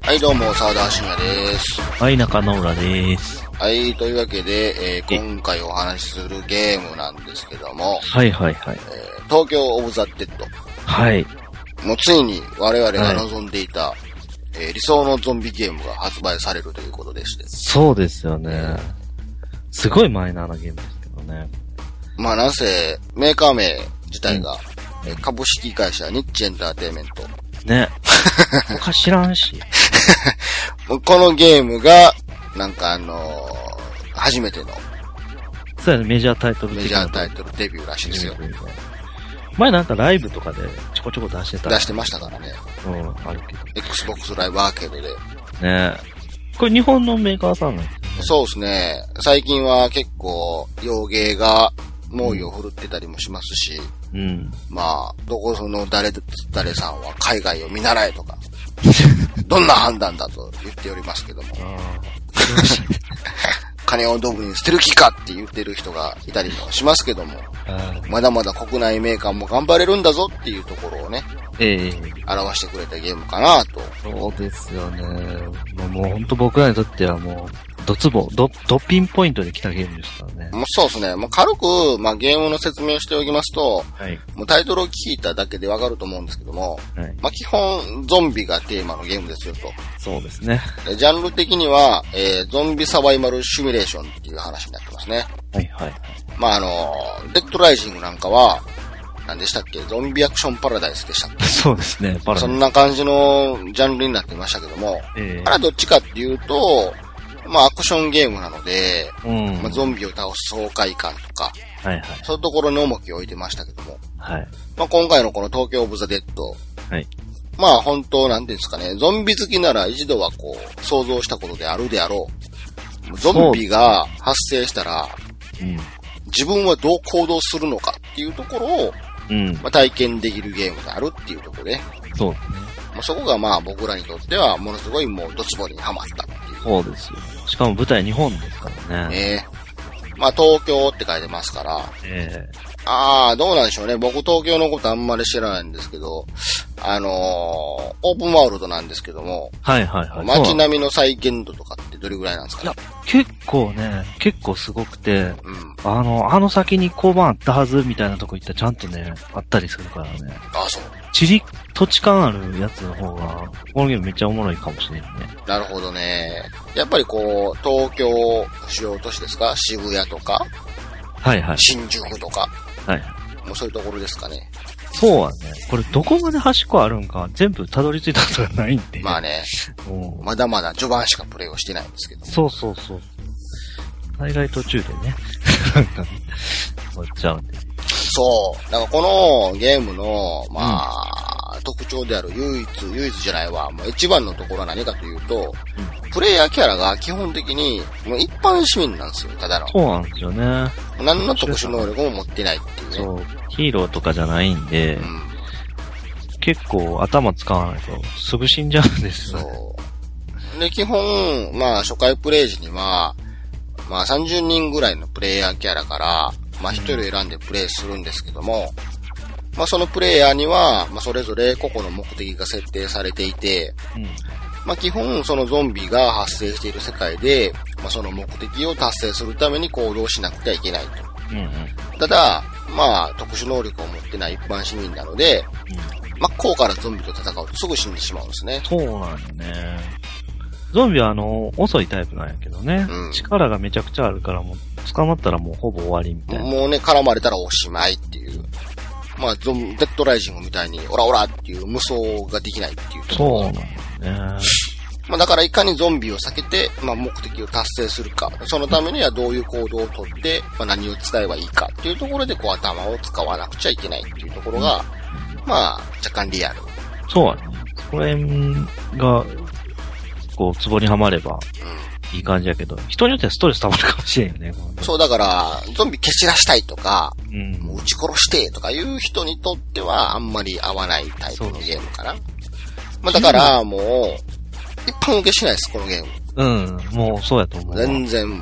はい、どうも、沢田信也です。 はい、中野浦です。 はい、というわけで、今回お話しするゲームなんですけども。 はいはいはい。 東京オブザ・デッド。 はい。 もうついに我々が望んでいた、理想のゾンビゲームが発売されるということでして。 そうですよね。すごいマイナーなゲームですけどね。 まあなんせ、メーカー名自体が、株式会社ニッチエンターテイメント。 ね。他知らんし。 このゲームが、なんか初めての。 そうやね、メジャータイトルデビューらしいですよ。 前なんかライブとかでちょこちょこ出してた。 出してましたからね。 うん、あるけど。 Xbox ライブアーケードで。 ねこれ日本のメーカーさんなんですね。 そうですね。最近は結構、洋芸が猛威を振るってたりもしますし。 うん。 まあ、どこその誰さんは海外を見習えとか、どんな判断だと言っておりますけども。金をドブに捨てる気かって言ってる人がいたりもしますけども、まだまだ国内メーカーも頑張れるんだぞっていうところをね、表してくれたゲームかなと。 そうですよね。もう本当僕らにとってはもう、ドピンポイントで来たゲームですからね。 もうそうですね。もう軽く、ゲームの説明をしておきますと、 はい、 もうタイトルを聞いただけでわかると思うんですけども、 はい、 基本ゾンビがテーマのゲームですよと。 そうですね。 ジャンル的には、ゾンビサバイバルシミュレーションっていう話になってますね。 はいはい。 デッドライジングなんかは、何でしたっけ？ゾンビアクションパラダイスでしたっけ？ そうですね。 そんな感じのジャンルになってましたけども、あれはどっちかっていうと、アクションゲームなので、ゾンビを倒す爽快感とか、 はいはい、 そういうところに重きを置いてましたけども、 はい、 今回のこの東京オブザ・デッド、 はい、 本当なんていうんですかね、ゾンビ好きなら一度は想像したことであるであろう。ゾンビが発生したら、自分はどう行動するのかっていうところを、体験できるゲームであるっていうところで、 そうですね。 そこが僕らにとってはものすごいもうドツボにハマったっていう。 そうですよ。しかも舞台日本ですからね。 東京って書いてますから。どうなんでしょうね。僕東京のことあんまり知らないんですけど、オープンワールドなんですけども、 はいはいはい。 街並みの再現度とかってどれぐらいなんですかね。 いや、結構すごくて、あの先に交番あったはずみたいなとこ行ったらちゃんとね、あったりするからね。 そう。 土地感あるやつの方が、このゲームめっちゃおもろいかもしれんね。 なるほどね。やっぱり東京主要都市ですか？渋谷とか、 はいはい。 新宿とか、 はい。 もうそういうところですかね。 そうはね。これどこまで端っこあるんか全部たどり着いたことがないんで。まだまだ序盤しかプレイをしてないんですけど。 そう。大概途中でね。なんか、終わっちゃうんで。 そう。だからこのゲームの、特徴である唯一じゃないわ。もう一番のところは何かというと、プレイヤーキャラが基本的にもう一般市民なんですよ、ただの。 そうなんですよね。 何の特殊能力も持ってないっていうね。 そう。ヒーローとかじゃないんで、結構頭使わないとすぐ死んじゃうんですよね。そう。 で、基本、初回プレイ時には、30人ぐらいのプレイヤーキャラから、1人選んでプレイするんですけども、そのプレイヤーには、それぞれ個々の目的が設定されていて、基本そのゾンビが発生している世界で、その目的を達成するために行動しなくてはいけないと。ただ、特殊能力を持ってない一般市民なので、真っ向からゾンビと戦うとすぐ死んでしまうんですね。 そうなんよね。ゾンビは遅いタイプなんやけどね。力がめちゃくちゃあるからもう、捕まったらもうほぼ終わりみたいな。 もうね、絡まれたらおしまいっていう。デッドライジングみたいに、オラオラっていう無双ができないっていうところ。 そうなんね。 だからいかにゾンビを避けて、目的を達成するか。そのためにはどういう行動をとって、何を使えばいいかっていうところで、頭を使わなくちゃいけないっていうところが、若干リアル。 そうやね。これが、ツボにはまれば、いい感じやけど、人によってはストレス溜まるかもしれんよね。 そう、だから、ゾンビ蹴散らしたいとか、もう撃ち殺してとかいう人にとっては、あんまり合わないタイプのゲームかな。だから、もう、一般受けしないです、このゲーム。 もうそうやと思う。 全然も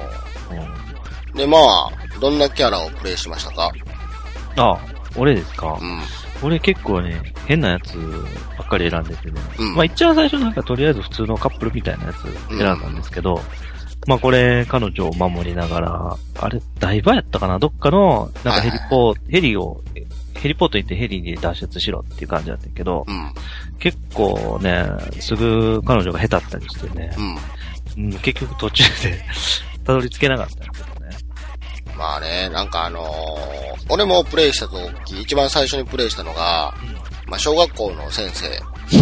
う。で、どんなキャラをプレイしましたか？ 俺ですか？ 俺結構ね、変なやつばっかり選んでてね。まあ一番最初なんかとりあえず普通のカップルみたいなやつ選んだんですけど、まあこれ彼女を守りながら、あれ、台場やったかな、どっかの、なんかヘリポート行ってヘリに脱出しろっていう感じだったけど、結構ね、すぐ彼女が下手ったりしてね、結局途中でたどり着けなかったんだけどね。 まあね、なんか俺もプレイした時、一番最初にプレイしたのが、まあ小学校の先生。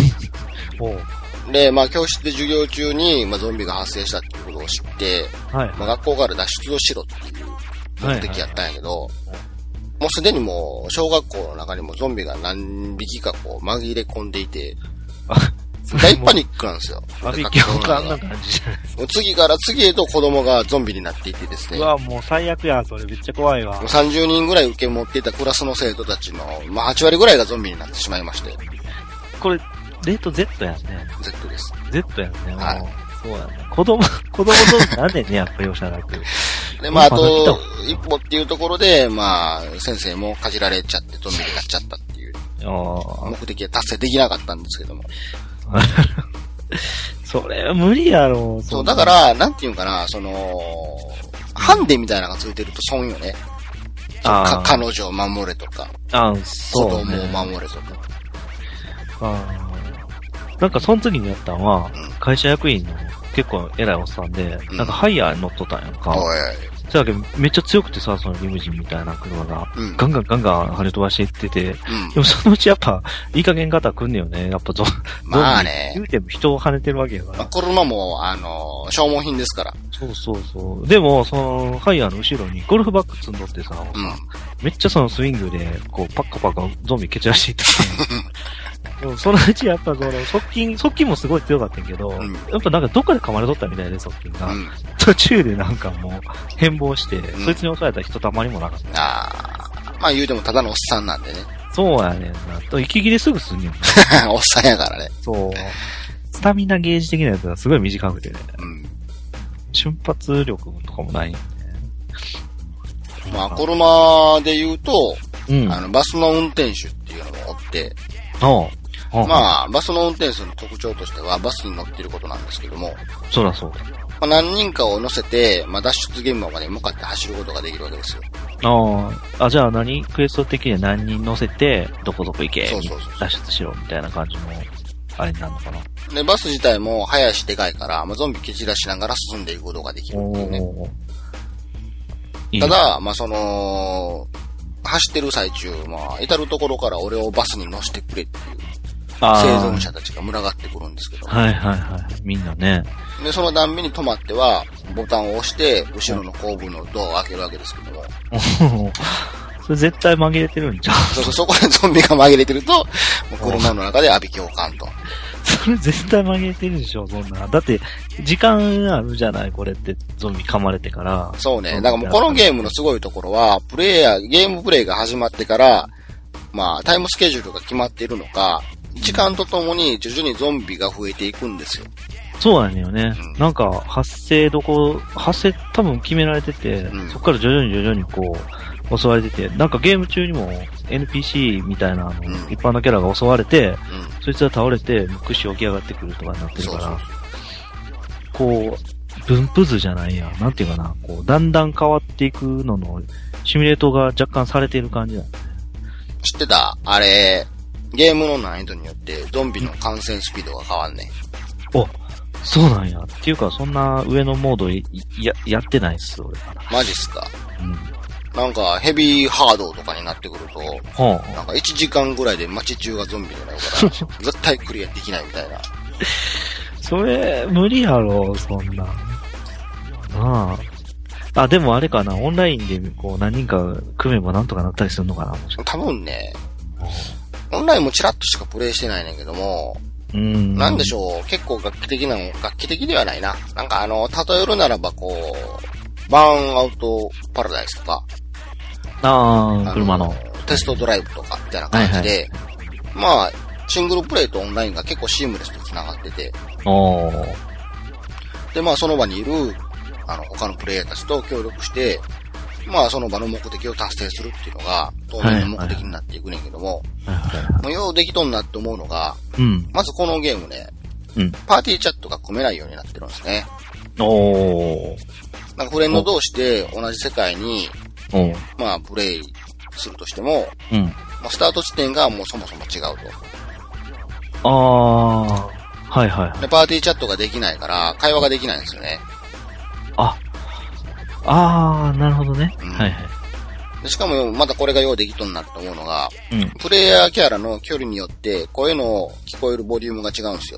で、まあ教室で授業中に、まあゾンビが発生したっていうことを知って、まあ学校から脱出をしろっていう目的やったんやけど、もうすでにもう小学校の中にもゾンビが何匹かこう紛れ込んでいて、大パニックなんですよ。 バビキョンかあんな感じじゃないですか。 次から次へと子供がゾンビになっていってですね。 うわ、もう最悪や、それめっちゃ怖いわ。 30人ぐらい受け持っていたクラスの生徒たちの、まあ8割ぐらいがゾンビになってしまいまして。 これ、レート Z やんね。 Z です。 Z やんね。はい。そうやね。子供ゾンビなんでね、やっぱ容赦なく。 で、まああと、一歩っていうところで、まあ、先生もかじられちゃってゾンビになっちゃったっていう。目的は達成できなかったんですけども。 それは無理やろ。 そう、だから、なんていうかな、ハンデみたいなのがついてると損よね。彼女を守れとか。子供を守れとか。 なんかその時にやったのは、会社役員の結構偉いおっさんで、なんかハイヤーに乗っとったんやんか。そやけどめっちゃ強くてさ、そのリムジンみたいな車が、ガンガン跳ね飛ばしていってて、でもそのうちやっぱ、いい加減方来んねよね。やっぱまあね。 言うても人を跳ねてるわけやから。 車も、消耗品ですから。 そう。でも、その、ハイヤーの後ろにゴルフバッグ積んどってさ、めっちゃそのスイングで、こう、パッカパカゾンビ蹴散らしていってそのうちやっぱ側近もすごい強かったんけど、やっぱなんかどっかで噛まれとったみたいで、側近が。途中でなんかもう変貌して、そいつに襲われた人たまりもなかった。 まあ言うてもただのおっさんなんでね。 そうやねんな。と息切れすぐすんねん。 おっさんやからね。 そう。スタミナゲージ的なやつがすごい短くてね。瞬発力とかもないんでね。 まあ車で言うと、バスの運転手っていうのもおって、まあ、バスの運転手の特徴としては、バスに乗っていることなんですけども。 そうだ。まあ、何人かを乗せて、まあ、脱出現場まで向かって走ることができるわけですよ。 じゃあクエスト的には何人乗せて、どこどこ行け、 そう脱出しろ、みたいな感じの、あれになるのかな。 で、バス自体も速いしでかいから、まあ、ゾンビ蹴散らしながら進んでいくことができるっていうね。ただ、まあ、走ってる最中、まあ、至るところから俺をバスに乗せてくれっていう。生存者たちが群がってくるんですけど。 みんなね。 で、その段目に止まっては、ボタンを押して、後ろの後部のドアを開けるわけですけども。 それ絶対紛れてるんじゃん。 そこでゾンビが紛れてると、もう車の中で阿鼻教官と。 それ絶対紛れてるでしょ、そんな。だって、時間あるじゃない、これって、ゾンビ噛まれてから。 そうね。だからもうこのゲームのすごいところは、ゲームプレイが始まってから、まあ、タイムスケジュールが決まっているのか、時間とともに徐々にゾンビが増えていくんですよ。 そうなんだよね。なんか、発生多分決められてて、そこから徐々にこう、襲われてて、なんかゲーム中にも NPC みたいな一般のキャラが襲われて、そいつが倒れて、串起き上がってくるとかになってるから、こう、分布図じゃないや、なんていうかな、こう、だんだん変わっていくのの、シミュレートが若干されている感じだね。 知ってた？あれ、ゲームの難易度によってゾンビの感染スピードが変わんね。 そうなんや。っていうか、そんな上のモードやってないっす、俺から。 マジっすか？なんか、ヘビーハードとかになってくると、なんか1時間ぐらいで街中がゾンビになるから、絶対クリアできないみたいな。 それ、無理やろ、そんな。でもあれかな、オンラインでこう何人か組めばなんとかなったりするのかな。 多分ね、オンラインもチラッとしかプレイしてないねんけども、なんでしょう、結構楽器的ではないな。なんか例えるならばこう、バーンアウトパラダイスとか、 車の。 テストドライブとか、みたいな感じで、まあ、シングルプレイとオンラインが結構シームレスで繋がってて、で、まあ、その場にいる、他のプレイヤーたちと協力して、 まあその場の目的を達成するっていうのが、当面の目的になっていくねんけども、もうようできとんなって思うのが、まずこのゲームね、パーティーチャットが組めないようになってるんですね。なんかフレンド同士で同じ世界に、まあプレイするとしても、まあ、スタート地点がもうそもそも違うと。 はいはい。 で、パーティーチャットができないから、会話ができないんですよね。 なるほどね。はいはい。 でしかも、まだこれがようできとんなって思うのが、プレイヤーキャラの距離によって、声の聞こえるボリュームが違うんですよ。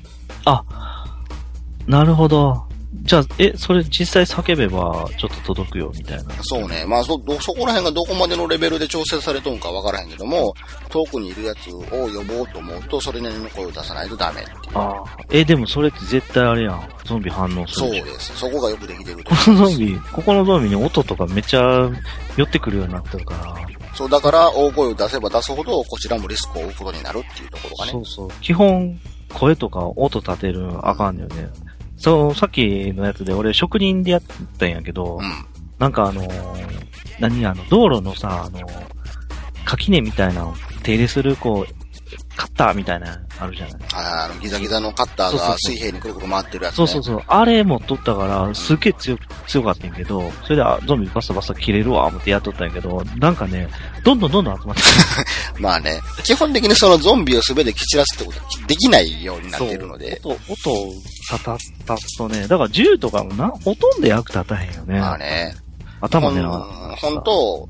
なるほど。じゃあ、それ実際叫べばちょっと届くよみたいな。 そうね。まあそこら辺がどこまでのレベルで調整されとんかわからへんけども、遠くにいるやつを呼ぼうと思うと、それなりの声を出さないとダメっていう。 でもそれって絶対あれやん。ゾンビ反応する。 そうです。そこがよくできてると思います。ここのゾンビに音とかめっちゃ寄ってくるようになってるから。 そう、だから大声を出せば出すほど、こちらもリスクを負うことになるっていうところがね。 そう。基本、声とか音立てるのあかんよね。そう、さっきのやつで俺職人でやったんやけど、なんか道路のさ、垣根みたいなのを手入れする、こう、カッターみたいなあるじゃない。 ギザギザのカッターが水平にくるくる回ってるやつね。 そう。あれ持っとったから、すっげえ強かったんやけど、それでゾンビバサバサ切れるわ、思ってやっとったんやけど、なんかね、どんどん集まってくる。 まあね、基本的にそのゾンビを全て蹴散らすってことはできないようになってるので。 音を立つとね、だから銃とかもほとんど役立たへんよね。 まあね。 頭狙本当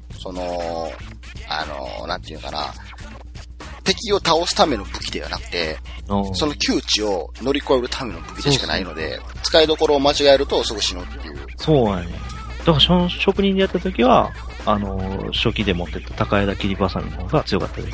なんていうかな、敵を倒すための武器ではなくて、その窮地を乗り越えるための武器でしかないので、使いどころを間違えるとすぐ死ぬっていう。 そうやね。だから職人でやった時は、初期で持ってた高枝切りバサミの方が強かったです。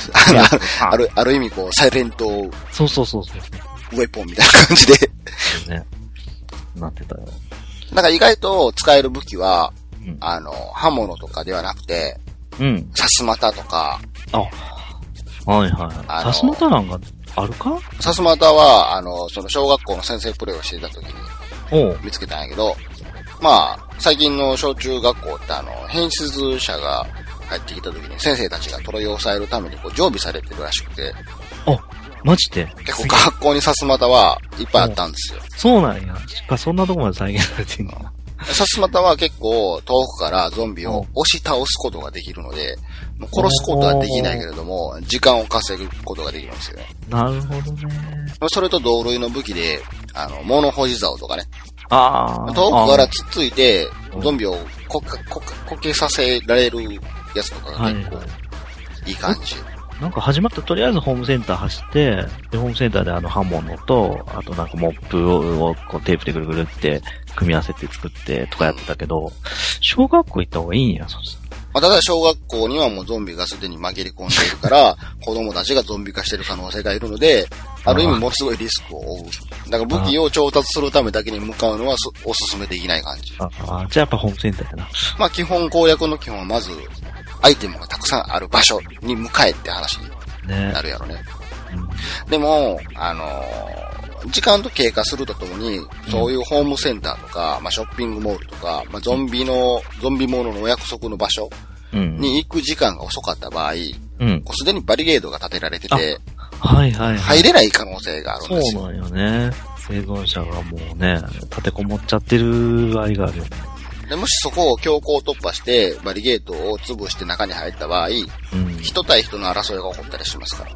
ある意味こう、サイレント。 そう。 ウェポンみたいな感じで。 ね。なってたよ。 だから意外と使える武器は、刃物とかではなくて、さすまたとか。 はい。さすまたなんかあるか？ さすまたは、その小学校の先生プレイをしていた時に見つけたんやけど、まあ、最近の小中学校って変質者が入ってきた時に先生たちがトロイを抑えるためにこう常備されてるらしくて。 マジで？ 結構学校にさすまたはいっぱいあったんですよ。 そうなんや。そんなとこまで再現されてんの？ さすまたは結構遠くからゾンビを押し倒すことができるので、殺すことはできないけれども、時間を稼ぐことができるんですよね。 なるほどね。 それと同類の武器で、物干し竿とかね。遠くからつっついて、ゾンビをこけさせられるやつとかが結構いい感じ。 なんか始まったとりあえずホームセンター走って、で、ホームセンターで刃物と、あとなんかモップをこうテープでぐるぐるって組み合わせて作ってとかやってたけど、小学校行った方がいいんや、そうしたら。 ただ小学校にはもうゾンビがすでに紛れ込んでいるから、子供たちがゾンビ化している可能性がいるので、ある意味ものすごいリスクを負う。だから武器を調達するためだけに向かうのはおすすめできない感じ。 じゃあやっぱホームセンターやな。 まあ基本攻略の基本はまず、アイテムがたくさんある場所に向かえって話になるやろね。でも、時間と経過するとともに、そういうホームセンターとか、ショッピングモールとか、ゾンビもののお約束の場所に行く時間が遅かった場合、すでにバリケードが立てられてて、入れない可能性があるんですよ。 そうなんよね。生存者がもうね、立てこもっちゃってる場合があるよね。 でもしそこを強行突破してバリケードを潰して中に入った場合、人対人の争いが起こったりしますから。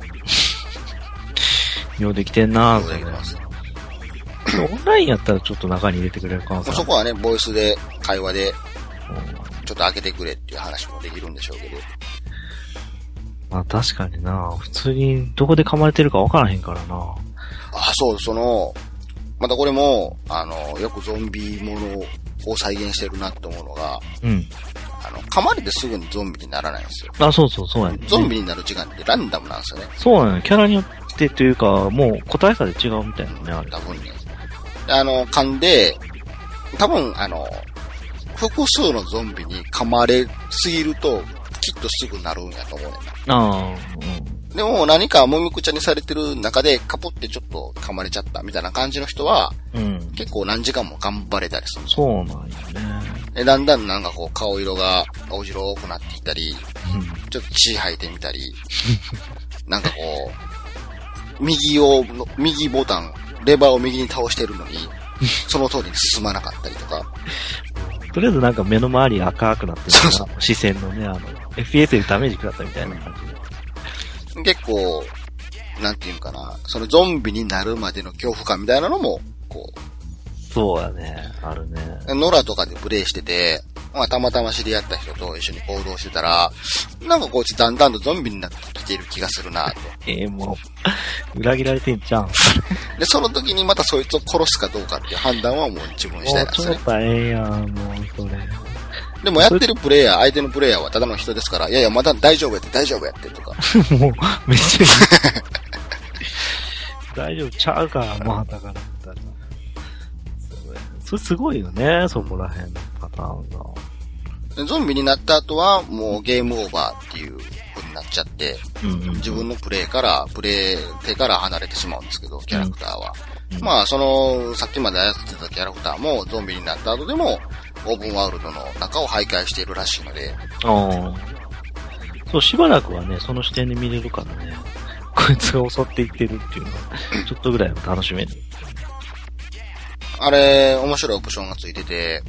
ようできてんなぁ。 ようできてます。 オンラインやったらちょっと中に入れてくれる可能性。 そこはね、ボイスで会話で、ちょっと開けてくれっていう話もできるんでしょうけど。 まあ確かにな普通にどこで噛まれてるか分からへんからな。 またこれも、よくゾンビものを再現してるなって思うのが、噛まれてすぐにゾンビにならないんですよ。 そうやね。 ゾンビになる時間ってランダムなんですよね。 そうなの、キャラによってというか、もう個体差で違うみたいなね、あれ。 多分ね。噛んで、多分、複数のゾンビに噛まれすぎると、きっとすぐなるんやと思うねんな。でも何かもみくちゃにされてる中でカポってちょっと噛まれちゃったみたいな感じの人は、結構何時間も頑張れたりする。 そうなんよね。 だんだんなんかこう顔色が青白くなっていったり、ちょっと血吐いてみたり、なんかこう、右ボタン、レバーを右に倒してるのに、その通りに進まなかったりとか。 とりあえずなんか目の周り赤くなってるから、視線のね、FPS でダメージ食らったみたいな感じで。結構、なんていうかな、そのゾンビになるまでの恐怖感みたいなのも、こう。 そうやね、あるね。 ノラとかでプレイしてて、まあたまたま知り合った人と一緒に行動してたら、なんかこいつだんだんとゾンビになってきてる気がするなと。 もう、裏切られてんじゃん。 で、その時にまたそいつを殺すかどうかっていう判断はもう自分したいなんですね。 もう超大変やん、もうそれ。 でもやってるプレイヤー、相手のプレイヤーはただの人ですから、いやいや、まだ大丈夫やってとか。 もう、めっちゃいい。大丈夫ちゃうから、まあだから。それすごいよね、そこら辺のパターンが。ゾンビになった後はもうゲームオーバーっていう風になっちゃって、自分のプレイ手から離れてしまうんですけど、キャラクターは。まあさっきまで操ってたキャラクターもゾンビになった後でも、オープンワールドの中を徘徊しているらしいので。 そう、しばらくはね、その視点で見れるからね、こいつが襲っていってるっていうのは、ちょっとぐらいは楽しめる。 あれ、面白いオプションがついてて、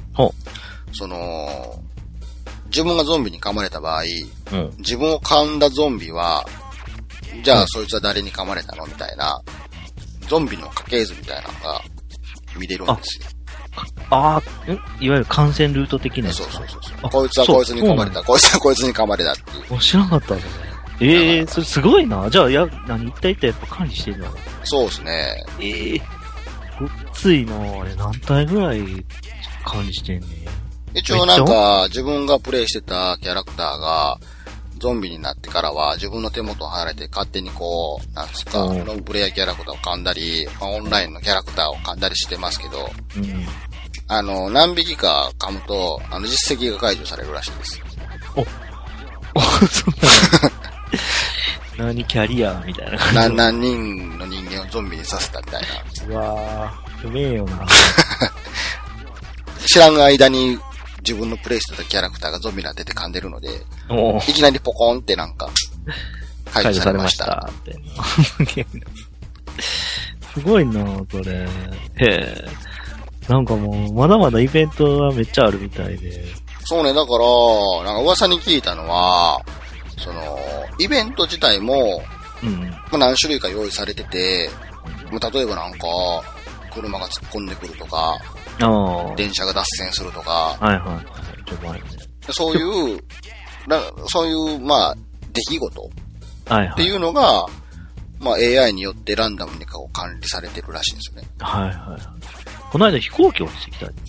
自分がゾンビに噛まれた場合、自分を噛んだゾンビは、じゃあそいつは誰に噛まれたのみたいな、ゾンビの家系図みたいなのが見れるんですよ。 いわゆる感染ルート的なやつ。 そう。こいつはこいつに噛まれた、こいつはこいつに噛まれたっていう。 知らなかったね。それすごいな。じゃあ、一体やっぱ管理してるの？ そうですね。 ごっついなあれ何体ぐらい管理してんねん。 一応なんか、自分がプレイしてたキャラクターが、ゾンビになってからは自分の手元を離れて勝手にこう、なんですか、ノンプレイヤーキャラクターを噛んだり、オンラインのキャラクターを噛んだりしてますけど、何匹か噛むと、実績が解除されるらしいです。 そうなんだ。キャリアみたいな感じ。 何人の人間をゾンビにさせたみたいな。 うわぁ、うめえよな。 知らん間に自分のプレイしてたキャラクターがゾンビになってて噛んでるので、いきなりポコンってなんか、解除されました。って。 すごいなそれ。なんかもう、まだまだイベントはめっちゃあるみたいで。 そうね、だから、なんか噂に聞いたのは、イベント自体も、何種類か用意されてて、例えばなんか、車が突っ込んでくるとか、電車が脱線するとか、そういう、まあ、出来事っていうのが、まあ AI によってランダムに管理されてるらしいんですよね。 この間飛行機落ちてきたり。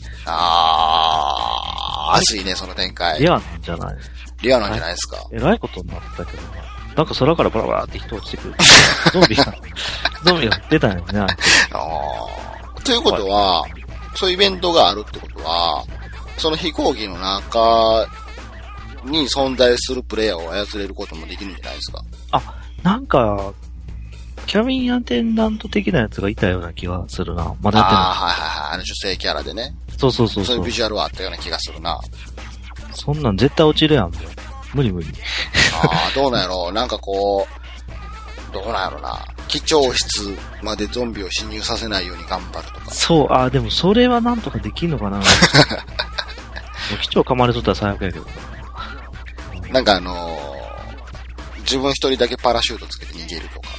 熱いね、その展開。 リアなんじゃないですか。 えらいことになったけどな。なんか空からバラバラって人落ちてくる。ゾンビが出たんやね。 ということは、そういうイベントがあるってことは、その飛行機の中に存在するプレイヤーを操れることもできるんじゃないですか。 なんか、キャビンアテンダント的なやつがいたような気がするな。まだやってない。 女性キャラでね。 そう。 そういうビジュアルはあったような気がするな。 そんなん絶対落ちるやん、もう。無理。 どうなんやろう。なんかこう、どうなんやろうな。機長室までゾンビを侵入させないように頑張るとか。 そう、でもそれはなんとかできんのかな。機長噛まれとったら最悪やけど。 なんか自分一人だけパラシュートつけて逃げるとか。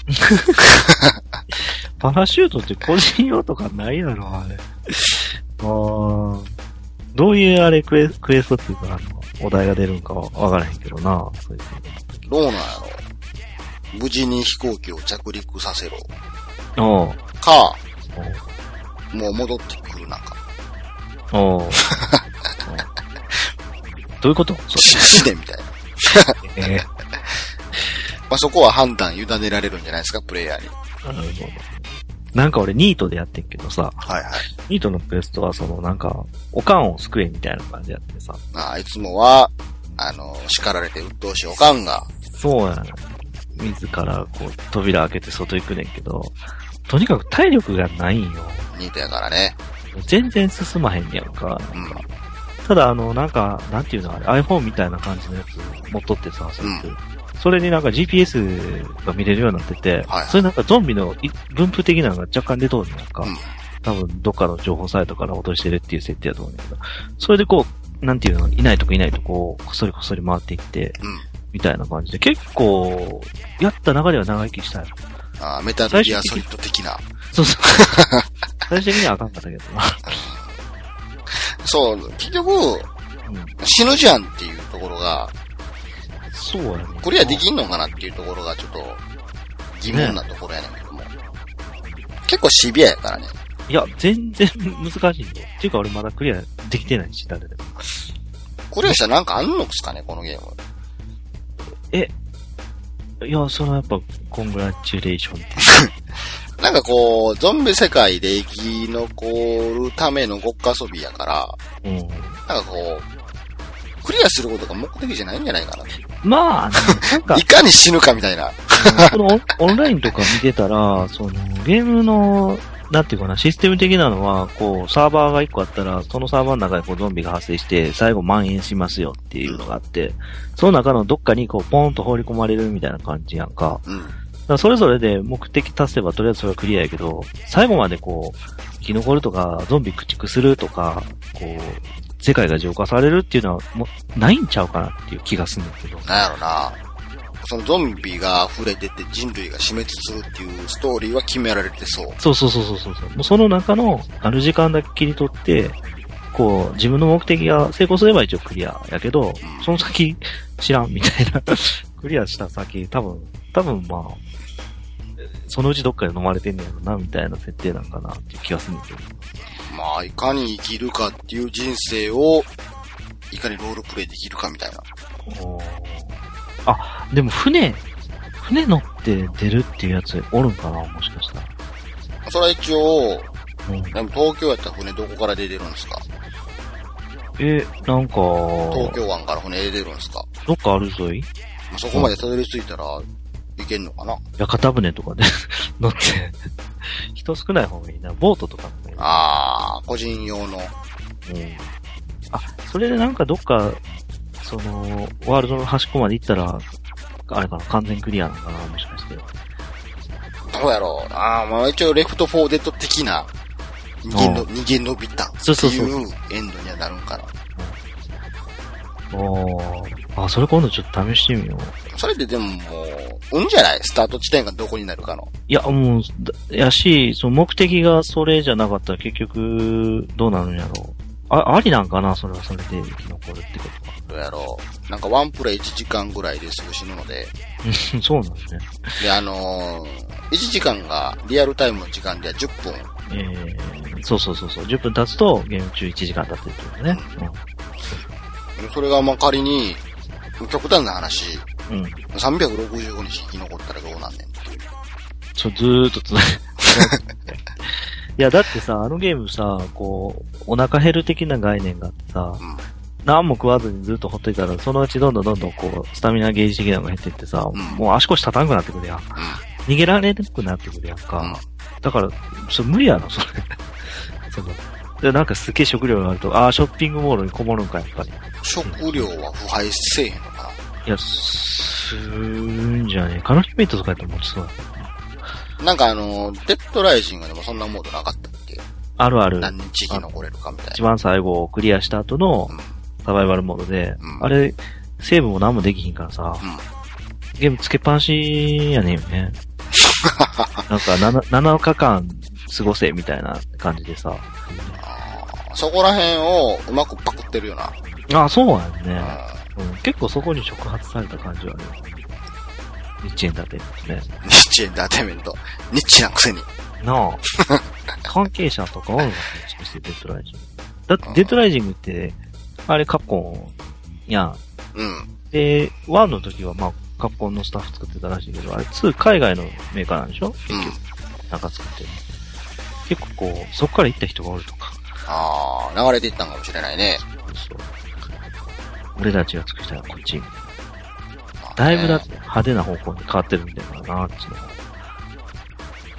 パラシュートって個人用とかないやろ、あれ。どういうあれクエストっていうか、お題が出るんかわからへんけどな。そういうどうなんやろ。無事に飛行機を着陸させろ。か、もう戻ってくるなんか。 どういうこと死ねみたいな。まあ、そこは判断委ねられるんじゃないですか、プレイヤーに。 なんか俺ニートでやってんけどさ。ニートのクエストはなんか、おかんを救えみたいな感じでやってさ。 いつもは、叱られて鬱陶しいおかんが。 そうやな。自ら扉開けて外行くねんけど、とにかく体力がないんよ。 ニートやからね。 全然進まへんねやんか。 ただなんか、なんていうのあれ、iPhone みたいな感じのやつ持っとってさ、それになんか GPS が見れるようになってて、それなんかゾンビの分布的なのが若干出とるのなんか、多分どっかの情報サイトから落としてるっていう設定だと思うんだけど、それでこう、なんていうの、いないとここう、こっそりこっそり回っていって、みたいな感じで、結構、やった中では長生きしたよ。 メタルギアソリッド的な。 そう。最終的にはあかんかったけどな。 そう、結局、死ぬじゃんっていうところが、 そうやね。 クリアできんのかなっていうところがちょっと疑問なところやねんけども。結構シビアやからね。 いや、全然難しいんで。っていうか俺まだクリアできてないし、誰でも。 クリアしたらなんかあんのっすかね、このゲーム。 いや、そのやっぱ、コングラチュレーションって。 なんかこう、ゾンビ世界で生き残るためのごっか遊びやから、なんかこう、クリアすることが目的じゃないんじゃないかな。 まあ、なんか。 いかに死ぬかみたいな。 このオンラインとか見てたら、ゲームの、なんていうかな、システム的なのは、こう、サーバーが1個あったら、そのサーバーの中でこうゾンビが発生して、最後蔓延しますよっていうのがあって、その中のどっかにこう、ポンと放り込まれるみたいな感じやんか。だからそれぞれで目的達せばとりあえずそれはクリアやけど、最後までこう、生き残るとか、ゾンビ駆逐するとか、こう、世界が浄化されるっていうのは、もう、ないんちゃうかなっていう気がするんだけど。 なんやろな。そのゾンビが溢れてて人類が死滅するっていうストーリーは決められてそう。 そう。もうその中のある時間だけ切り取って、こう、自分の目的が成功すれば一応クリアやけど、その先知らんみたいな。クリアした先、多分まあ、そのうちどっかで飲まれてんねやろな、みたいな設定なんかなっていう気がするんだけど。 まあ、いかに生きるかっていう人生を、いかにロールプレイできるかみたいな。 あ、でも船乗って出るっていうやつおるんかな、もしかしたら。 それは一応、でも東京やったら船どこから出てるんですか？ なんか、 東京湾から船出てるんですか？ どっかあるぞい？ そこまでたどり着いたら、行けんのかな？ 屋形船とかで乗って、人少ない方がいいな。ボートとかもいい。 個人用の。 それでなんかどっか、ワールドの端っこまで行ったら、あれかな、完全クリアなのかな、もしかして。 どうやろう。まあ一応レフト4デッド的な、人間伸びたっていうエンドにはなるんかな。 それ今度ちょっと試してみよう。それででももう、じゃない？スタート地点がどこになるかの。 いや、もう、その目的がそれじゃなかったら結局、どうなるんやろう。ありなんかな、それはそれで生き残るってことか。 どうやろう。なんかワンプレイ1時間ぐらいですぐ死ぬので。 そうなんですね。 で、1時間がリアルタイムの時間では10分。 そう。10分経つとゲーム中1時間経ってるってことね。 それがまあ仮に、極端な話、365日生き残ったらどうなんねんっていう。 ずーっと続いて。いや、だってさ、あのゲームさ、こう、お腹減る的な概念があってさ、何も食わずにずっとほっといたら、そのうちどんどんこう、スタミナゲージ的なのが減っていってさ、もう足腰立たんくなってくるやん。逃げられなくなってくるやんか。だから、無理やな、それ。で、なんかすげえ食料があると、ショッピングモールにこもるんか、やっぱり。 食料は腐敗せえへんのかな？ いや、するんじゃねえ。カロリーメイトとかやったらもうそうだ。 なんかデッドライジングでもそんなモードなかったっけ？ あるある。 何日生き残れるかみたいな。 一番最後クリアした後のサバイバルモードで、あれ、セーブも何もできひんからさ、ゲームつけっぱなしやねんよね。なんか7日間過ごせみたいな感じでさ。 そこら辺をうまくパクってるよな。 そうなんね。結構そこに触発された感じはあるよね。ニッチエンターテイメントね。 ニッチエンターテイメント。ニッチなくせに。 なあ。関係者とかおるのかもしかしてデッドライジング。だってデッドライジングって、あれカプコンやん。で、1の時はまあカプコンのスタッフ作ってたらしいけど、あれ2海外のメーカーなんでしょ？結局。なんか作ってる。結構こう、そっから行った人がおるとか。 流れていったんかもしれないね。 そう。俺たちが作ったらこっち。だいぶだって派手な方向に変わってるみたいな、あっちの。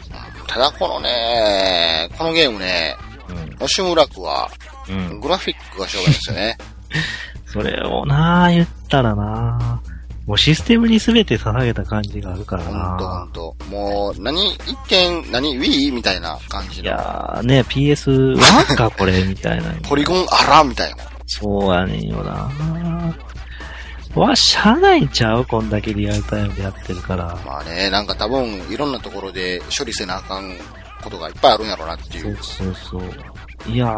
ただこのゲームね、吉村区は、グラフィックがしょうがないですよね。 それを言ったらもうシステムに全て捧げた感じがあるからほんと。もう、Wii? みたいな感じの。 いやーね、PS1 かこれみたいな。 ポリゴンあらみたいな。 そうやねんよしゃあないんちゃうこんだけリアルタイムでやってるから。 まあね、なんか多分、いろんなところで処理せなあかんことがいっぱいあるんやろうなっていう。 そう。いやー、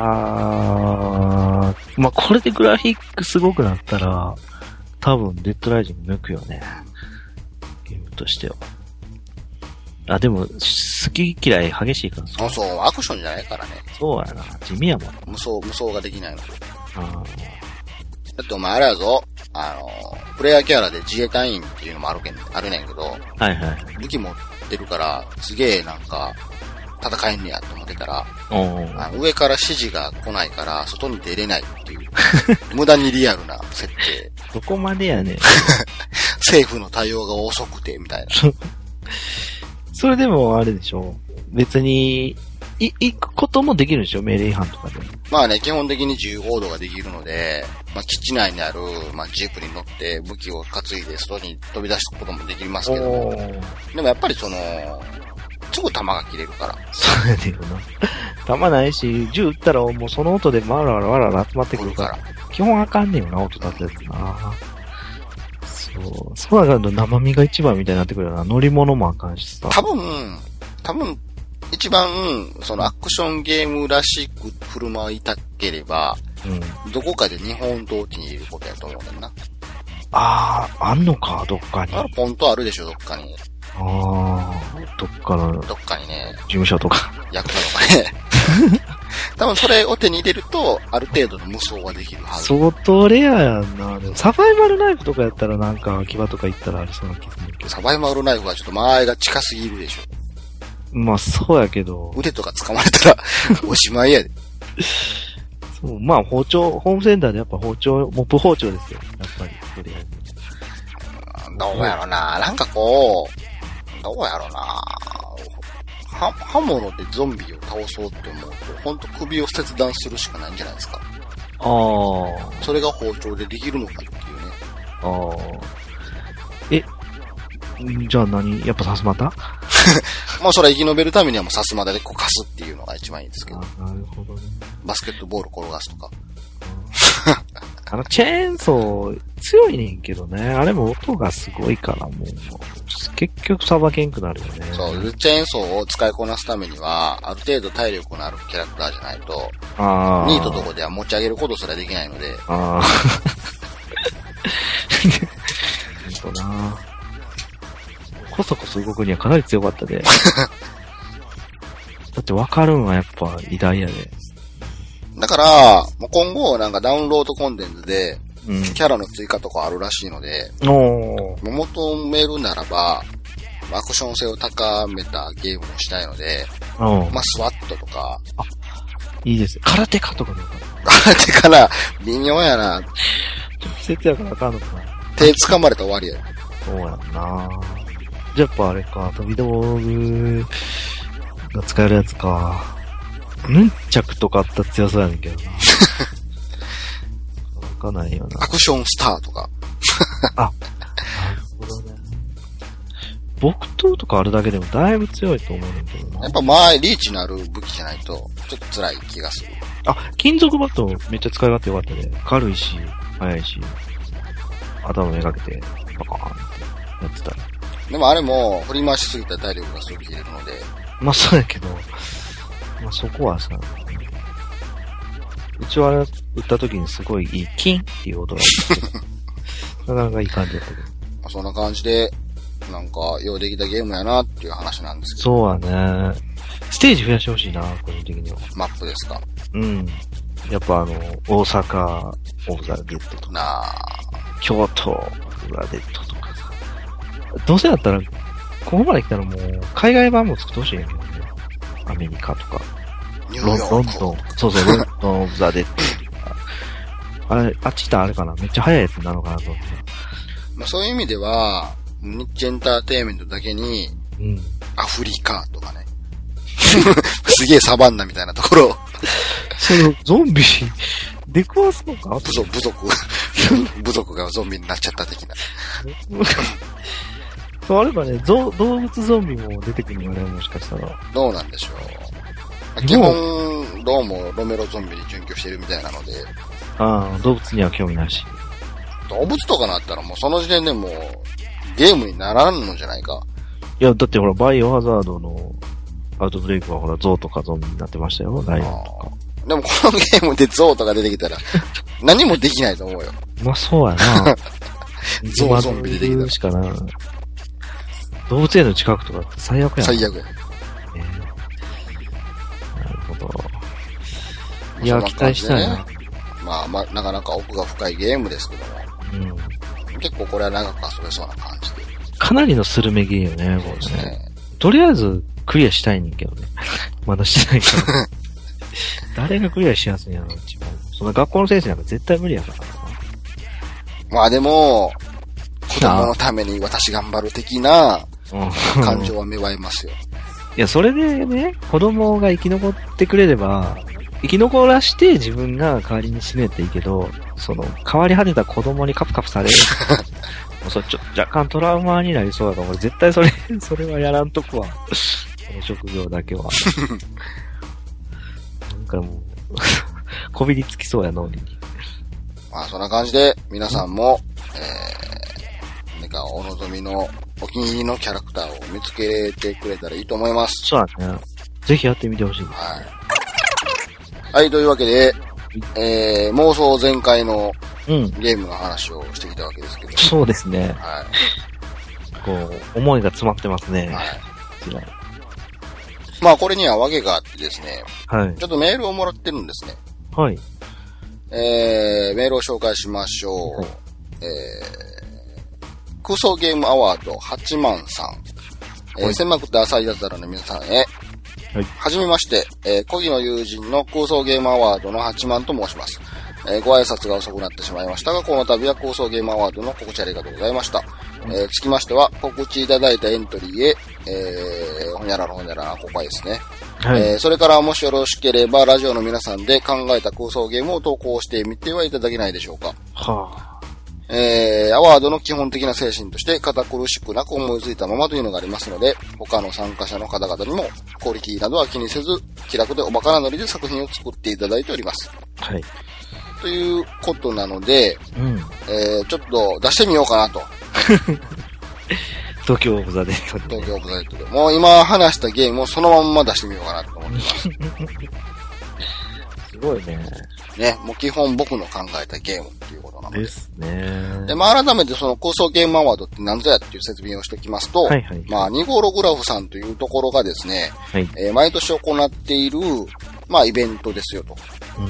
まあこれでグラフィックすごくなったら、多分、デッドライジング抜くよね。ゲームとしては。でも、好き嫌い激しいからそう、アクションじゃないからね。 そうやな。地味やもん。 無双ができないの。だってお前あれやぞ、プレイヤーキャラで自衛隊員っていうのもあるねんけど、 はい。 武器持ってるから、すげえなんか、戦えんねやと思ってたら、上から指示が来ないから、外に出れないっていう、無駄にリアルな設定。 どこまでやねん。 政府の対応が遅くて、みたいな。 それでもあれでしょ別に、行くこともできるんでしょ命令違反とかで。 まあね、基本的に自由行動ができるので、基地内にある、ジープに乗って武器を担いで外に飛び出すこともできますけど、でもやっぱりすぐ弾が切れるから。 そうやねんな。弾ないし、銃撃ったらもうその音でわらわら集まってくるから。基本あかんねんよな、音立つやつな。そうだから生身が一番みたいになってくるよな。乗り物もあかんしさ。 多分、一番、アクションゲームらしく振る舞いたければ、どこかで日本刀を手に入れることやと思うねんな。 あんのか、どっかに。 ポントあるでしょ、どっかに。 どっかにね。 事務所とか。 役所とかね。多分それを手に入れると、ある程度の無双ができるはず。 相当レアやんな。でもサバイバルナイフとかやったらなんか秋葉とか行ったらありそうな気するけど。 サバイバルナイフはちょっと間合いが近すぎるでしょ。 まあそうやけど。 腕とか掴まれたらおしまいやで。 そう、まあ包丁、ホームセンターでやっぱモップ包丁ですよ。やっぱり。とりあえず。 どうやろな。なんかこう、どうやろな。刃物でゾンビを倒そうって思うと、ほんと首を切断するしかないんじゃないですか。それが包丁でできるのかっていうね。じゃあ何やっぱさすまたまあそれは生き延びるためにはもうさすまたでこかすっていうのが一番いいですけど。 なるほどね。 バスケットボール転がすとか。 チェーンソー強いねんけどね。あれも音がすごいからもう、結局さばけんくなるよね。 そう、チェーンソーを使いこなすためには、ある程度体力のあるキャラクターじゃないと、ニートとこでは持ち上げることすらできないので。 ほんとなこそこそ動くにはかなり強かったで。だってわかるんはやっぱ偉大やで。 だから、もう今後なんかダウンロードコンテンツで、キャラの追加とかあるらしいので、求めるならば、アクション性を高めたゲームをしたいので、スワットとか。 いいです。空手家とかで空手かな微妙やな。 季節やからあかんのかな。 手掴まれたら終わりや。 そうやんなじゃあやっぱあれか、飛び道具が使えるやつか。ヌンチャクとかあったら強そうやねんけどな。わかんないよな。 アクションスターとか。 なるほどね。木刀とかあるだけでもだいぶ強いと思うんだけどな。 やっぱリーチのある武器じゃないと、ちょっと辛い気がする。 金属バットめっちゃ使い勝手よかったで。軽いし、速いし、頭めがけて、パカーンってやってたら。 でもあれも、振り回しすぎた体力がすぐ切れるので。 まあそうやけど、まあそこはさ、うちはあれ撃った時にすごいいいキンっていう音がしたけど、なかなかいい感じだったけど。 そんな感じで、なんか、ようできたゲームやなっていう話なんですけど。 そうはね。ステージ増やしてほしいな、個人的には。 マップですか？ うん。やっぱ大阪、オブザ・デッドとか。京都、オブザ・デッドとかさ。どうせだったら、ここまで来たらもう、海外版も作ってほしいんやけどね。アメリカとか。ロンドン。そう、ロンドン、オブザ・デッドとか。あっち行ったらあれかな、めっちゃ速いやつになるのかなと思って。 まあそういう意味では、ニッチエンターテインメントだけに、アフリカとかね。すげえサバンナみたいなところ。 ゾンビ出くわすのか？ 部族がゾンビになっちゃった的な。 そうあればね、動物ゾンビも出てくるのね、もしかしたら。 どうなんでしょう。基本、どうもロメロゾンビに準拠してるみたいなので。 ああ、動物には興味ないし。 動物とかなったらもうその時点でもうゲームにならんのじゃないか。 いや、だってほら、バイオハザードのアウトブレイクはほら、ゾウとかゾンビになってましたよ、ライオンとか。 でもこのゲームでゾウとか出てきたら、何もできないと思うよ。 まあそうやな。 ゾンビ出てきたら。 しかな。動物園の近くとか最悪やな。 最悪や。 なるほど。いや、期待したいな。 まあ、なかなか奥が深いゲームですけども。うん。結構これは長く遊べそうな感じで。 かなりのスルメゲーよね、これね。とりあえずクリアしたいねんけどね。まだしてないから。誰がクリアしやすいんやろ、一番。そんな学校の先生なんか絶対無理やからな。 まあでも、子供のために私頑張る的な感情は芽生えますよ。 いや、それでね、子供が生き残ってくれれば、生き残らして自分が代わりに死ねっていいけど、その、変わり果てた子供にカプカプされる。もうそれ若干トラウマになりそうだから、俺絶対それはやらんとくわ。この職業だけは。なんかもう、こびりつきそうや、脳に。 まあそんな感じで、皆さんも、何かお望みのお気に入りのキャラクターを見つけてくれたらいいと思います。 そうだね。ぜひやってみてほしいです。 はい。はい、というわけで、妄想全開のゲームの話をしてきたわけですけど。 そうですね。 はい。 こう、思いが詰まってますね。 はい。まあこれには訳があってですね。 はい。 ちょっとメールをもらってるんですね。 はい。 メールを紹介しましょう。はい、空想ゲームアワード8万さん。狭くて浅いやつだらの皆さんへ。はい。はじめまして、恋の友人の空想ゲームアワードの8万と申します。ご挨拶が遅くなってしまいましたが、この度は空想ゲームアワードの告知ありがとうございました。つきましては、告知いただいたエントリーへ、ほにゃららほにゃらら、ここですね。はい。それからもしよろしければ、ラジオの皆さんで考えた空想ゲームを投稿してみてはいただけないでしょうか。はあ。アワードの基本的な精神として堅苦しくなく思いついたままというのがありますので、他の参加者の方々にもクオリティなどは気にせず、気楽でおバカなノリで作品を作っていただいております。はい。ということなので、うん、ちょっと出してみようかなと。 東京オブザデッドで。 東京オブザデッドで。もう今話したゲームをそのまんま出してみようかなと思ってます。 すごいね。 ね、もう基本僕の考えたゲームっていうことなので。 ですね。 で、まあ改めてその空想ゲームアワードって何ぞやっていう説明をしておきますと、はいはい、まあニゴログラフさんというところがですね、はい、毎年行っている、まあイベントですよと。うん、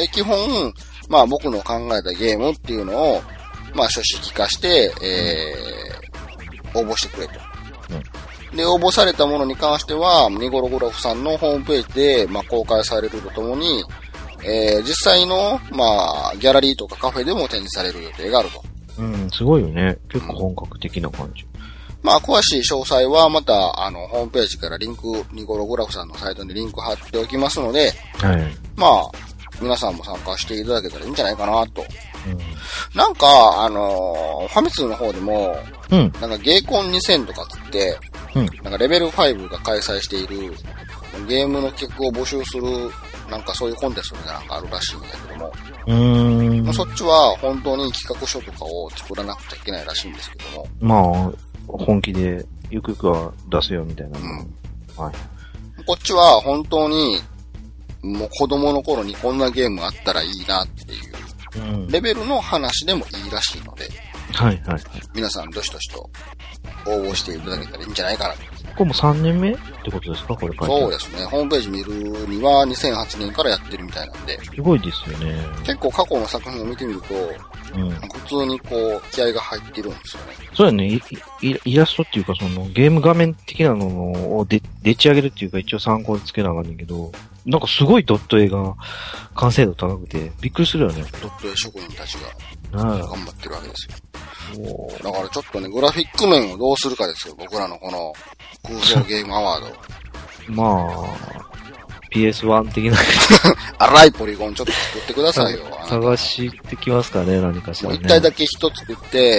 基本、まあ僕の考えたゲームっていうのを、まあ書式化して、応募してくれと。うん、で、応募されたものに関しては、ニゴログラフさんのホームページで、まあ公開されるとともに、実際の、まあ、ギャラリーとかカフェでも展示される予定があると。 うん、すごいよね。結構本格的な感じ。 まあ、詳しい詳細はまた、ホームページからリンク、ニゴログラフさんのサイトにリンク貼っておきますので、はい。まあ、皆さんも参加していただけたらいいんじゃないかなと。うん、なんか、ファミ通の方でも、うん。なんかゲーコン2000とかつって、うん。なんかレベル5が開催している、ゲームの曲を募集する、なんかそういうコンテストみたいなのがあるらしいんだけども。そっちは本当に企画書とかを作らなくちゃいけないらしいんですけども。 まあ、本気でゆくゆくは出せよみたいな。うん。 はい。こっちは本当に、もう子供の頃にこんなゲームあったらいいなっていうレベルの話でもいいらしいので。はいはい。皆さんどしどしと応募していただけたらいいんじゃないかなと。 これも3年目ってことですかこれ書いて。 そうですね。ホームページ見るには2008年からやってるみたいなんで。 すごいですよね。 結構過去の作品を見てみると、うん、普通にこう、気合が入ってるんですよね。 そうやね。イラストっていうかそのゲーム画面的なのをでち上げるっていうか一応参考につけなあかんねんけど、なんかすごいドット絵が完成度高くてびっくりするよね。 ドット絵職人たちが頑張ってるわけですよ。だからちょっとね、グラフィック面をどうするかですよ。僕らのこの空想ゲームアワード。 まあ、 PS1 的な。 荒いポリゴンちょっと作ってくださいよ。 探してきますかね、何かしら、ね。 一体だけ一つ作って、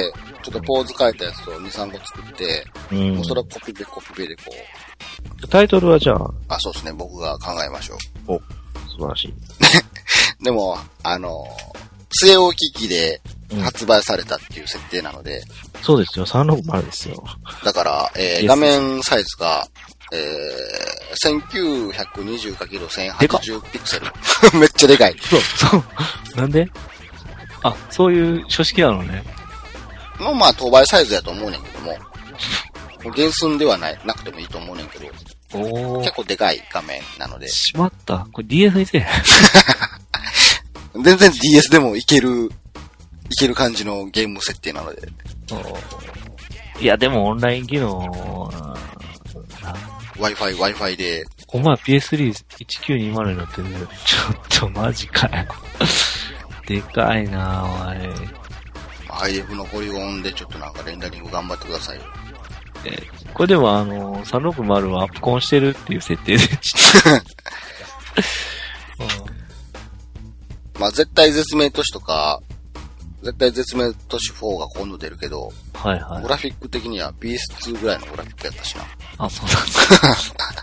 ちょっとポーズ変えたやつを2、3個作って、もうそれはコピペでこう。タイトルはじゃあ。 そうですね、僕が考えましょう。お、素晴らしい。 でも、据え置き機で発売されたっていう設定なので。 そうですよ、360ですよ。 だから、画面サイズが、1920×1080 ピクセル。めっちゃでかい。 そう。なんで？そういう書式なのね。 の、まあ、当倍サイズやと思うねんけども。原寸ではなくてもいいと思うねんけど。結構でかい画面なので。 しまった。これ DS にせえ。 全然 DS でもいける感じのゲーム設定なので。 いや、でもオンライン機能、 Wi-Fi で。 お前 PS3-1920 になってるね。ちょっとマジかよ。でかいなぁ、おい。 ハイデフのポリゴンでちょっとなんかレンダリング頑張ってくださいよ。 これでも360はアップコンしてるっていう設定で。 まあ絶対絶命都市とか、絶対絶命都市4が今度出るけど、 はいはい。 グラフィック的には PS2 ぐらいのグラフィックやったしな。 そうなんだ。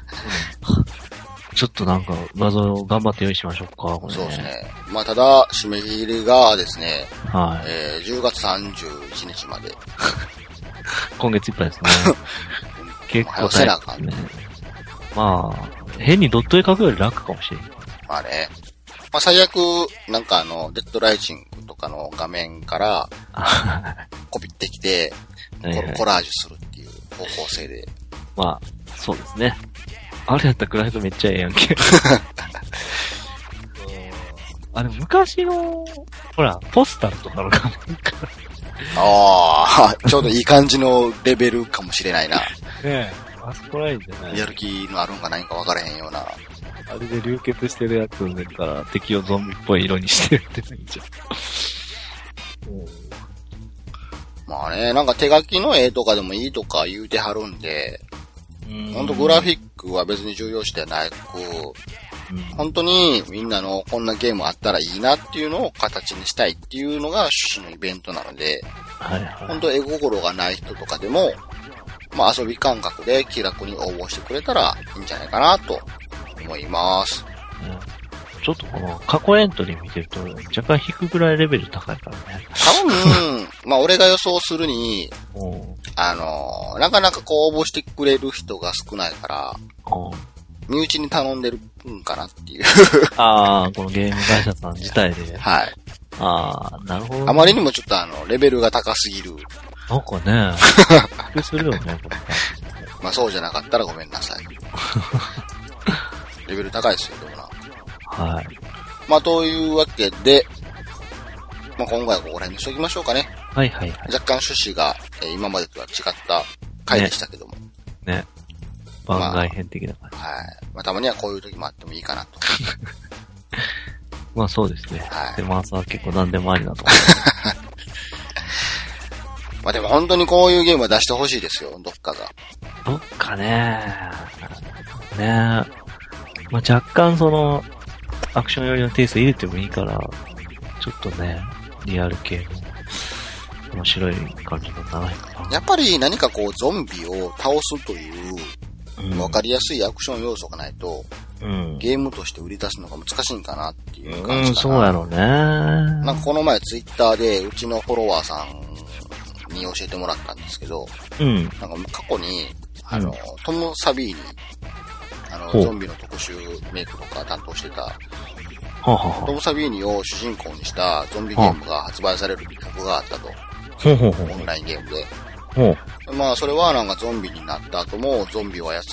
ちょっとなんか画像を頑張って用意しましょうか、これね。 そうですね。まあただ、締め切りがですね、 はい。 10月31日まで。 今月いっぱいですね。結構大変ですね。まあ、変にドットで書くより楽かもしれん。 まあね。まあ最悪、なんかデッドライジングとかの画面からコピってきて、コラージュするっていう方向性で。 まあ、そうですね。あれやったらグラフィックめっちゃええやんけ。でも昔の、ほら、ポスタルとかの画面から。 ちょうどいい感じのレベルかもしれないな。ねえ、あそこらへんじゃない。 やる気のあるんかないんか分からへんような。 あれで流血してるやつだから敵をゾンビっぽい色にしてるって言っちゃう。 まあね、なんか手書きの絵とかでもいいとか言うてはるんで、ほんとグラフィックは別に重要視でなく、本当にみんなのこんなゲームあったらいいなっていうのを形にしたいっていうのが趣旨のイベントなので、本当絵心がない人とかでも、まあ遊び感覚で気楽に応募してくれたらいいんじゃないかなと思います。 ちょっとこの過去エントリー見てると若干引くぐらいレベル高いからね。 多分、まあ俺が予想するに、なかなかこう応募してくれる人が少ないから、身内に頼んでるんかなっていう。 このゲーム会社さん自体で。 はい。 なるほど、 あまりにもちょっとレベルが高すぎる。 なんかね、びっくりするよね、これ。 まあそうじゃなかったらごめんなさい。レベル高いですよ、でもな。 はい。 まあというわけで、まあ今回はここら辺にしときましょうかね。 はいはいはい。 若干趣旨が、今までとは違った回でしたけども。 ね。番外編的な感じ。 はい。まあたまにはこういう時もあってもいいかなと。 まあそうですね。 はい。 でも朝は結構何でもありだと思う。 まあでも本当にこういうゲームは出してほしいですよ、どっかが。 どっかね。まあ若干アクション寄りのテイスト入れてもいいから、ちょっとね、リアル系の面白い感じなんじゃないかな。 やっぱり何かこうゾンビを倒すという、わかりやすいアクション要素がないと、ゲームとして売り出すのが難しいんかなっていう感じかな。 そうやろうね。 なんかこの前ツイッターでうちのフォロワーさんに教えてもらったんですけど、なんか過去に、トム・サビーニ、ゾンビの特殊メイクとか担当してた、トム・サビーニを主人公にしたゾンビゲームが発売される企画があったと。オンラインゲームで。まあそれはなんかゾンビになった後もゾンビを操って、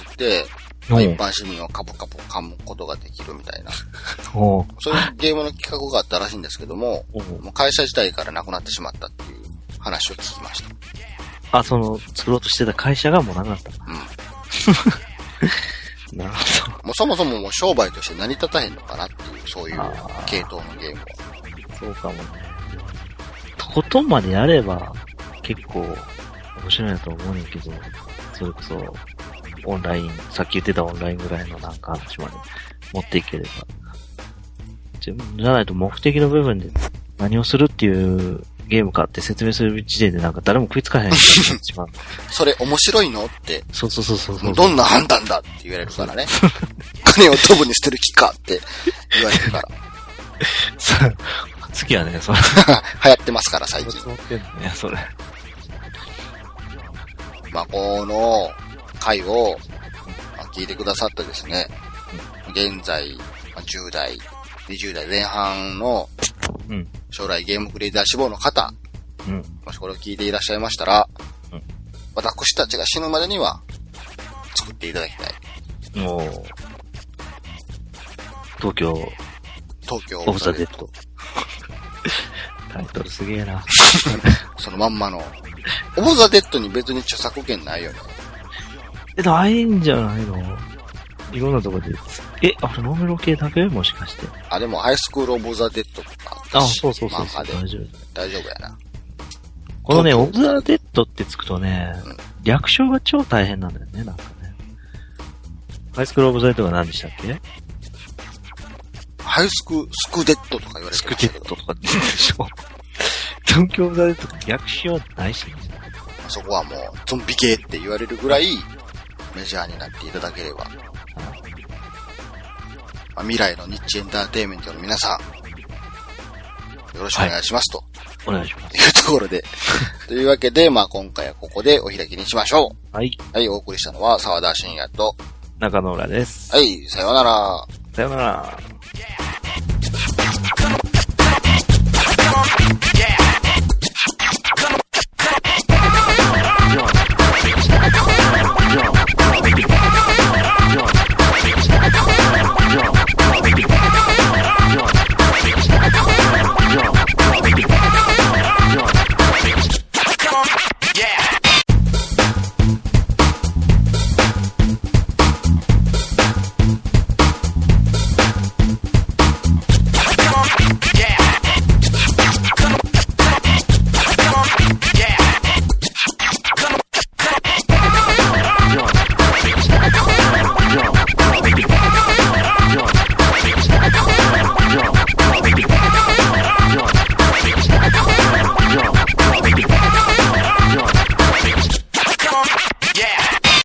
まあ、一般市民をカポカポ噛むことができるみたいな。そういうゲームの企画があったらしいんですけども、もう会社自体からなくなってしまったっていう話を聞きました。 作ろうとしてた会社がもうなくなった。なるほど。 もうそもそももう商売として成り立たへんのかなっていう、そういう系統のゲームは。 そうかもね。とことんまでやれば結構面白いなと思うねんけど、それこそオンライン、さっき言ってたオンラインぐらいのなんか話まで持っていければ。じゃないと目的の部分で何をするっていうゲームかって説明する時点でなんか誰も食いつかへん。一番それ面白いのって。 そう。 どんな判断だって言われるからね。金をドブに捨てる気かって言われるから。 好きやね、それ。 流行ってますから、最近。 ね、それ。 まあ、この回を聞いてくださったですね、現在、10代、20代前半の将来ゲームクリエイター志望の方、もしこれを聞いていらっしゃいましたら、私たちが死ぬまでには作っていただきたい。 東京オブザ・デッド。タイトルすげえな。 そのまんまの。オブザ・デッドに別に著作権ないよね。 ないんじゃないの？いろんなとこで。あれ、ノメロ系だけもしかして。 でも、ハイスクール・オブ・ザ・デッドとか。 そう。 漫画で。大丈夫やな。 このね、オブ・ザ・デッドってつくとね、略称が超大変なんだよね、なんかね。ハイスクール・オブ・ザ・デッドが何でしたっけ？ ハイスクデッドとか言われてる。 スクデッドとかって言うんでしょ。東京オブ・ザ・デッドって略称ないし、ね。 そこはもう、ゾンビ系って言われるぐらい、メジャーになっていただければ。未来のニッチエンターテインメントの皆さん、よろしくお願いしますと。 お願いします。 というところで。というわけで、今回はここでお開きにしましょう。はい。 はい、お送りしたのは沢田信也と中野浦です。 はい、さようなら。 さようなら。